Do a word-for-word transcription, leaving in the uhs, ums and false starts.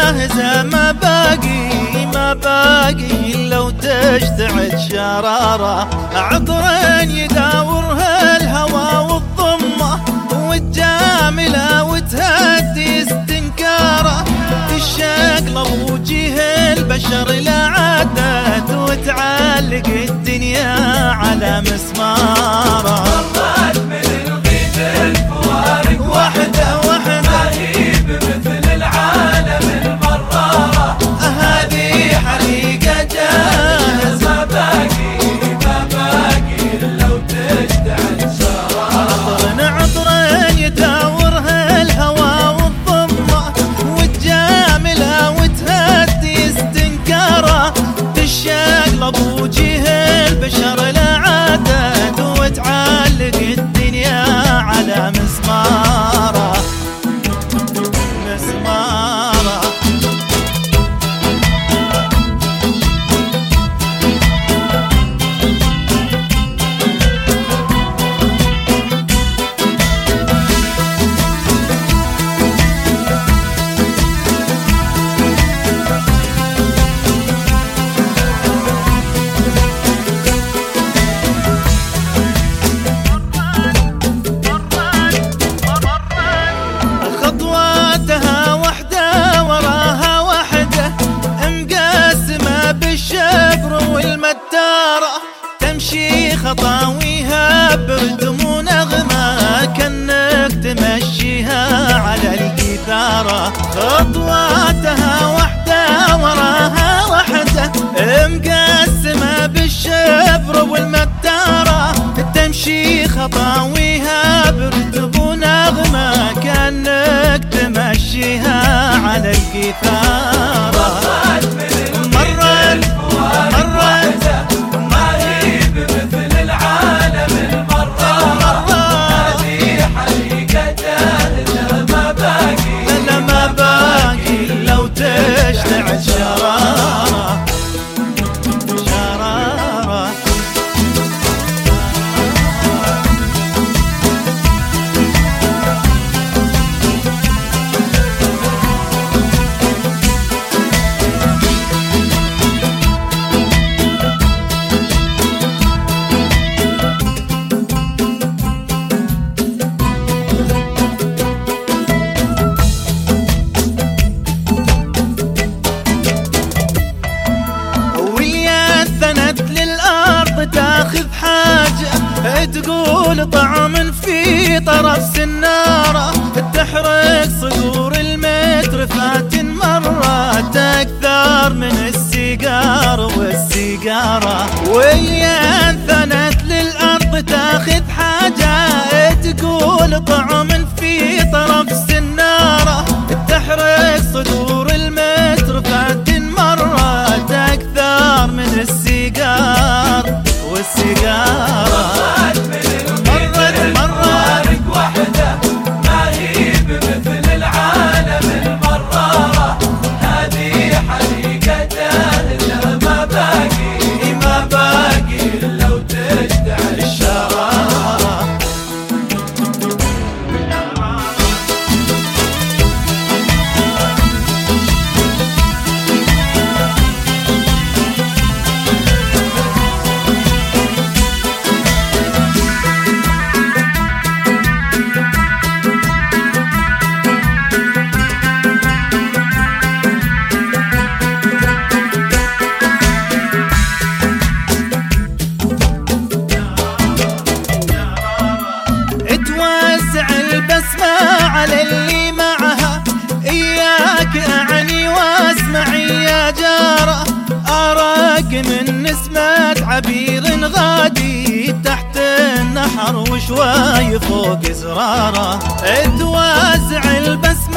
جاهزة ما باقي ما باقي لو تشتعل شرارة. عطر يداورها الهوى والضمة والجاملة وتهدي استنكاره. تشقلب وجيه البشر لا عادت وتعلق الدنيا على مسماره. طلعت من الغيث الفوارق وحده وحده مهيب مثل العالم المرارة. هذه حريقة جاهزة ما باقي ما باقي لو تشتعل شرارة. عطر عطر يداورها الهوى والضمة والجاملة وتهدي استنكاره. تشقلب وجيه البشر لا عادت وتعلق الدنيا على مسماره مسماره. خطواتها وحدة وراها وحدة مقسمة بالشبر والمتارة. تمشي خطاويها برتم ونغمة كأنك تمشيها على الجيثارة. خطواتها وحدة وراها وحدة مقسمة بالشبر والمتارة. تمشي خطاويها برتم ونغمة كأنك تمشيها على الجيثارة. مرت مرت مهيب مثل العالم المرارة. هذه حريقة جاهزة ما باقي لا ما باقي لو تشتعل شرارة شرارة. تاخذ حاجة تقول طعم في طرف سنارة. تحرق صدور المتر فات مرات أكثر من السيجار والسيجارة. ويا انثنت للأرض تاخذ حاجة تقول طعم في طرف سنارة. تحرق صدور المتر فات مرات أكثر من السيجار والسيجارة. مرت مرت وحدة مهيب مثل العالم المرارة. هذه حريقة جاهزة ما باقي ما باقي لو تشتعل الشرارة. على اللي معها إياك أعني واسمعي يا جارة. أراك من نسمة عبير غادي تحت النحر وشوي فوق زرارة. توازع البسمة